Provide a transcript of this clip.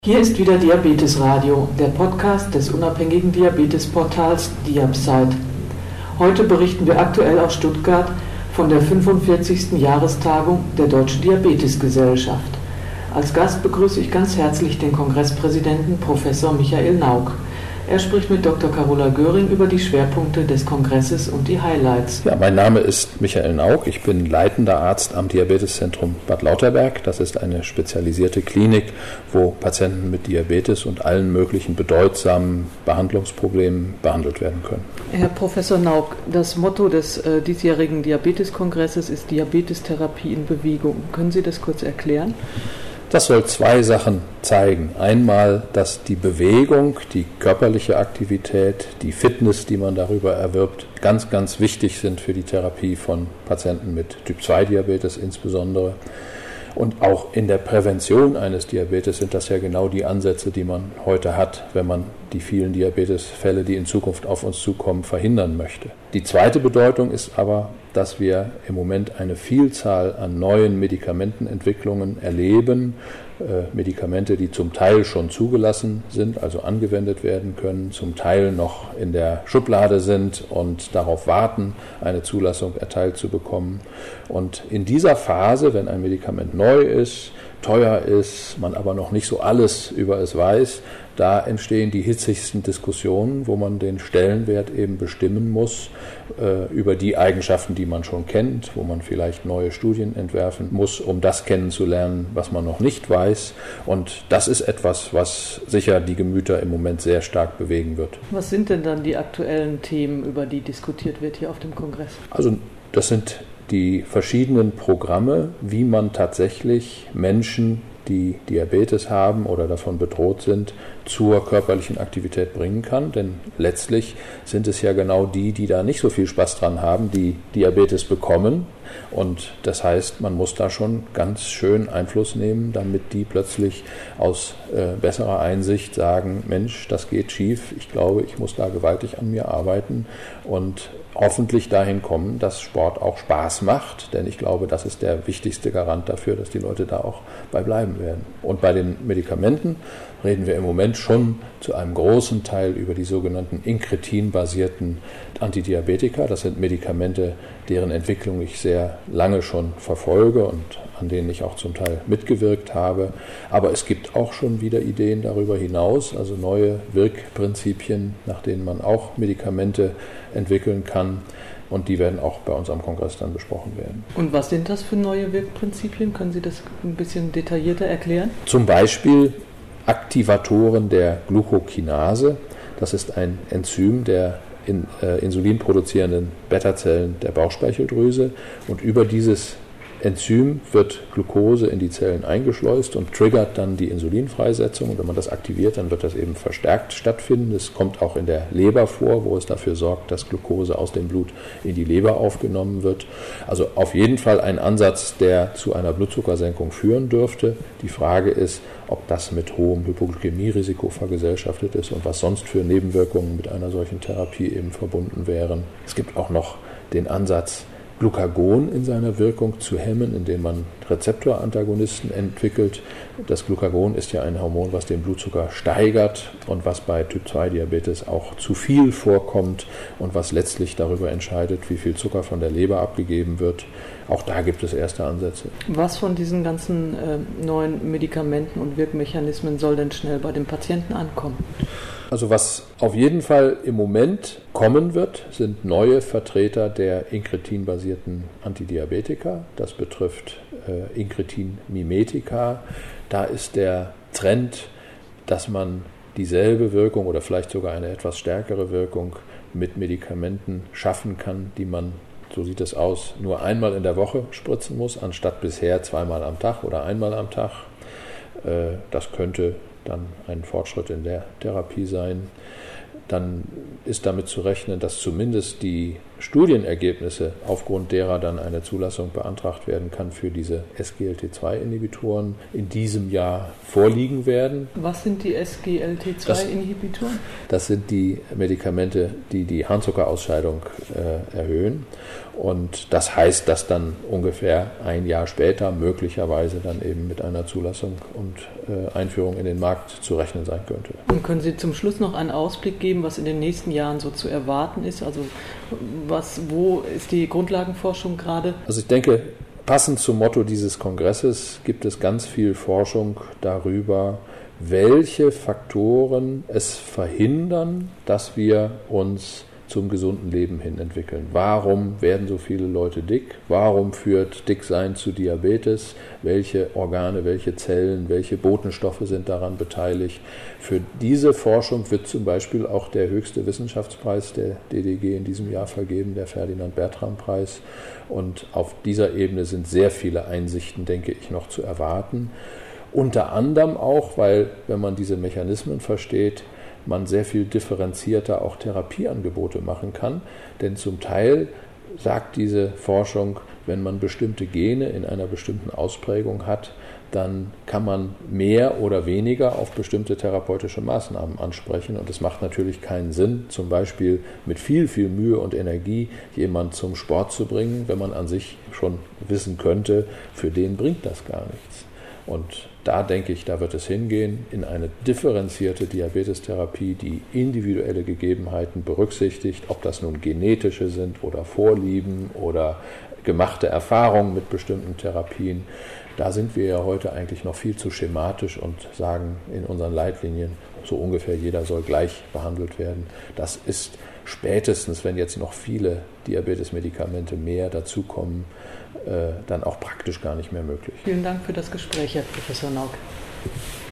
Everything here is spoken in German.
Hier ist wieder Diabetes Radio, der Podcast des unabhängigen Diabetesportals Diabsite. Heute berichten wir aktuell aus Stuttgart von der 45. Jahrestagung der Deutschen Diabetesgesellschaft. Als Gast begrüße ich ganz herzlich den Kongresspräsidenten Professor Michael Nauk. Er spricht mit Dr. Carola Göring über die Schwerpunkte des Kongresses und die Highlights. Ja, mein Name ist Michael Nauk. Ich bin leitender Arzt am Diabeteszentrum Bad Lauterberg. Das ist eine spezialisierte Klinik, wo Patienten mit Diabetes und allen möglichen bedeutsamen Behandlungsproblemen behandelt werden können. Herr Professor Nauk, das Motto des diesjährigen Diabeteskongresses ist Diabetestherapie in Bewegung. Können Sie das kurz erklären? Das soll zwei Sachen zeigen. Einmal, dass die Bewegung, die körperliche Aktivität, die Fitness, die man darüber erwirbt, ganz, ganz wichtig sind für die Therapie von Patienten mit Typ-2-Diabetes insbesondere. Und auch in der Prävention eines Diabetes sind das ja genau die Ansätze, die man heute hat, wenn man die vielen Diabetesfälle, die in Zukunft auf uns zukommen, verhindern möchte. Die zweite Bedeutung ist aber, dass wir im Moment eine Vielzahl an neuen Medikamentenentwicklungen erleben, Medikamente, die zum Teil schon zugelassen sind, also angewendet werden können, zum Teil noch in der Schublade sind und darauf warten, eine Zulassung erteilt zu bekommen. Und in dieser Phase, wenn ein Medikament neu ist, teuer ist, man aber noch nicht so alles über es weiß, da entstehen die hitzigsten Diskussionen, wo man den Stellenwert eben bestimmen muss über die Eigenschaften, die man schon kennt, wo man vielleicht neue Studien entwerfen muss, um das kennenzulernen, was man noch nicht weiß. Und das ist etwas, was sicher die Gemüter im Moment sehr stark bewegen wird. Was sind denn dann die aktuellen Themen, über die diskutiert wird hier auf dem Kongress? Also das sind die verschiedenen Programme, wie man tatsächlich Menschen, die Diabetes haben oder davon bedroht sind, zur körperlichen Aktivität bringen kann. Denn letztlich sind es ja genau die da nicht so viel Spaß dran haben, die Diabetes bekommen. Und das heißt, man muss da schon ganz schön Einfluss nehmen, damit die plötzlich aus besserer Einsicht sagen, Mensch, das geht schief, ich glaube, ich muss da gewaltig an mir arbeiten und hoffentlich dahin kommen, dass Sport auch Spaß macht, denn ich glaube, das ist der wichtigste Garant dafür, dass die Leute da auch bei bleiben werden. Und bei den Medikamenten reden wir im Moment schon zu einem großen Teil über die sogenannten Incretin-basierten Antidiabetika. Das sind Medikamente, deren Entwicklung ich sehr lange schon verfolge und an denen ich auch zum Teil mitgewirkt habe. Aber es gibt auch schon wieder Ideen darüber hinaus, also neue Wirkprinzipien, nach denen man auch Medikamente entwickeln kann. Und die werden auch bei uns am Kongress dann besprochen werden. Und was sind das für neue Wirkprinzipien? Können Sie das ein bisschen detaillierter erklären? Zum Beispiel Aktivatoren der Glucokinase. Das ist ein Enzym der Insulin produzierenden Beta-Zellen der Bauchspeicheldrüse. Und über dieses Enzym wird Glucose in die Zellen eingeschleust und triggert dann die Insulinfreisetzung. Und wenn man das aktiviert, dann wird das eben verstärkt stattfinden. Es kommt auch in der Leber vor, wo es dafür sorgt, dass Glucose aus dem Blut in die Leber aufgenommen wird. Also auf jeden Fall ein Ansatz, der zu einer Blutzuckersenkung führen dürfte. Die Frage ist, ob das mit hohem Hypoglykämie-Risiko vergesellschaftet ist und was sonst für Nebenwirkungen mit einer solchen Therapie eben verbunden wären. Es gibt auch noch den Ansatz, Glucagon in seiner Wirkung zu hemmen, indem man Rezeptorantagonisten entwickelt. Das Glucagon ist ja ein Hormon, was den Blutzucker steigert und was bei Typ-2-Diabetes auch zu viel vorkommt und was letztlich darüber entscheidet, wie viel Zucker von der Leber abgegeben wird. Auch da gibt es erste Ansätze. Was von diesen ganzen neuen Medikamenten und Wirkmechanismen soll denn schnell bei dem Patienten ankommen? Also was auf jeden Fall im Moment kommen wird, sind neue Vertreter der Incretin-basierten Antidiabetika. Das betrifft Incretin-Mimetika. Da ist der Trend, dass man dieselbe Wirkung oder vielleicht sogar eine etwas stärkere Wirkung mit Medikamenten schaffen kann, die man, so sieht es aus, nur einmal in der Woche spritzen muss, anstatt bisher zweimal am Tag oder einmal am Tag. Das könnte dann ein Fortschritt in der Therapie sein. Dann ist damit zu rechnen, dass zumindest die Studienergebnisse, aufgrund derer dann eine Zulassung beantragt werden kann für diese SGLT2-Inhibitoren, in diesem Jahr vorliegen werden. Was sind die SGLT2-Inhibitoren? Das sind die Medikamente, die die Harnzuckerausscheidung erhöhen. Und das heißt, dass dann ungefähr ein Jahr später möglicherweise dann eben mit einer Zulassung und Einführung in den Markt zu rechnen sein könnte. Und können Sie zum Schluss noch einen Ausblick geben, was in den nächsten Jahren so zu erwarten ist? Also wo ist die Grundlagenforschung gerade? Also ich denke, passend zum Motto dieses Kongresses gibt es ganz viel Forschung darüber, welche Faktoren es verhindern, dass wir uns zum gesunden Leben hin entwickeln. Warum werden so viele Leute dick? Warum führt Dicksein zu Diabetes? Welche Organe, welche Zellen, welche Botenstoffe sind daran beteiligt? Für diese Forschung wird zum Beispiel auch der höchste Wissenschaftspreis der DDG in diesem Jahr vergeben, der Ferdinand-Bertram-Preis. Und auf dieser Ebene sind sehr viele Einsichten, denke ich, noch zu erwarten. Unter anderem auch, weil, wenn man diese Mechanismen versteht, man sehr viel differenzierter auch Therapieangebote machen kann. Denn zum Teil sagt diese Forschung, wenn man bestimmte Gene in einer bestimmten Ausprägung hat, dann kann man mehr oder weniger auf bestimmte therapeutische Maßnahmen ansprechen. Und es macht natürlich keinen Sinn, zum Beispiel mit viel, viel Mühe und Energie jemanden zum Sport zu bringen, wenn man an sich schon wissen könnte, für den bringt das gar nichts. Und da denke ich, da wird es hingehen, in eine differenzierte Diabetestherapie, die individuelle Gegebenheiten berücksichtigt, ob das nun genetische sind oder Vorlieben oder gemachte Erfahrungen mit bestimmten Therapien. Da sind wir ja heute eigentlich noch viel zu schematisch und sagen in unseren Leitlinien, so ungefähr jeder soll gleich behandelt werden. Das ist spätestens, wenn jetzt noch viele Diabetesmedikamente mehr dazukommen, dann auch praktisch gar nicht mehr möglich. Vielen Dank für das Gespräch, Herr Professor Nauck.